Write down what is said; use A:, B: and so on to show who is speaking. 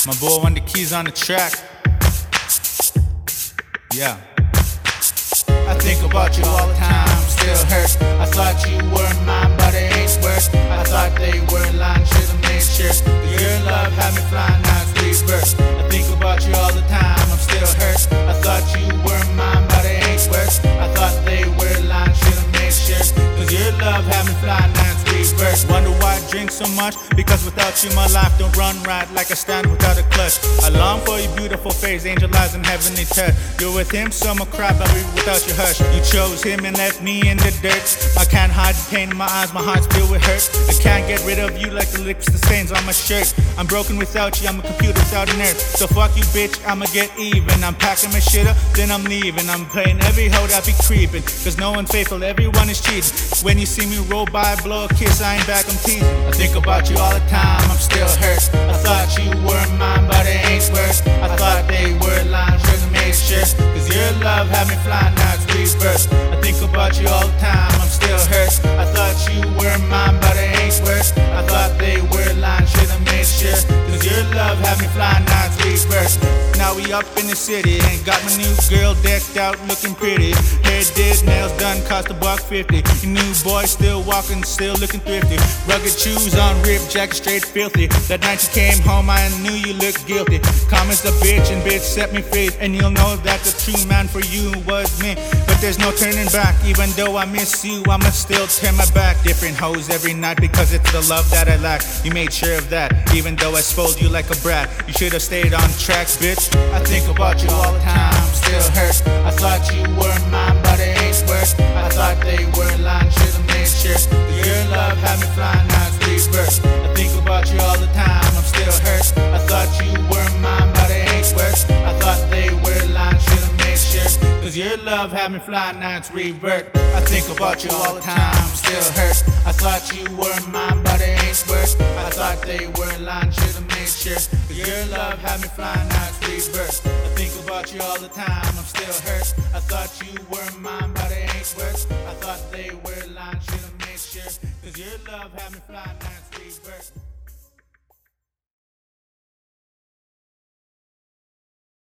A: My boy on the keys on the track. Yeah. I think about you all the time, still hurt. I thought you were mine, but it ain't worth. I thought they were lying, should've made sure. Your love had me flying, now it's reverse. I think about you all the time, I'm still hurt. I thought you were mine, but it ain't worth. I thought they were lying, should've made sure. Cause your love had me flying, now it's reverse. Wonder why I drink so much? Because without you my life don't run right, like a stand without a clutch. I long for your beautiful face, angel eyes and heavenly touch. You're with him, so I'ma cry, but without your hush. You chose him and left me in the dirt. I can't hide the pain in my eyes, my heart's filled with hurt. I can't get rid of you like the lips, the stains on my shirt. I'm broken without you, I'm a computer without an earth. So fuck you bitch, I'ma get even. I'm packing my shit up, then I'm leaving. I'm playing every hoe that be creeping, cause no one's faithful, everyone is cheating. When you see me roll by, blow a kiss, I ain't back, I'm teasing. I think about you all the time, I'm still hurt. I thought you were mine, but it ain't worth. I thought they were lying, should've made sure. Cause your love had me flying, now it's reverse. I think about you all the time, I'm still hurt. I thought you were mine, but it ain't worth. I thought they were lying, should've made sure. Cause your love had me flying, now it's reverse. Now we up in the city and got my new girl decked out looking pretty. Hair did, nails done, cost $1.50. Your new boy still walking, still looking thrifty. Rugged shoes on, ripped jacket straight filthy. That night you came home, I knew you looked guilty. Comments a bitch and bitch set me free. And you'll know that the true man for you was me. But there's no turning back, even though I miss you, I'ma still turn my back. Different hoes every night because it's the love that I lack. You made sure of that, even though I spoiled you like a brat. You should've stayed on track, bitch. I think about you all the time, still hurt. I thought you were mine, but it ain't worth. I thought they were lying, should've made sure. Your love had me flying, now it's reverse. I think about you all the time, I'm still hurt. I thought you were mine, but it ain't worth. I thought they were lying, should've made sure. Cause your love had me flying, now it's revert. I think about you all the time, still hurt. I thought you were mine, but it ain't worth. I thought they were lying, should've made sure. Cause your love had me flying, now it's revert. I think about you all the time, I'm still hurt. I thought you were mine, but it ain't worth. I thought they were lying, should've made sure. Cause your love had me flying, now it's revert.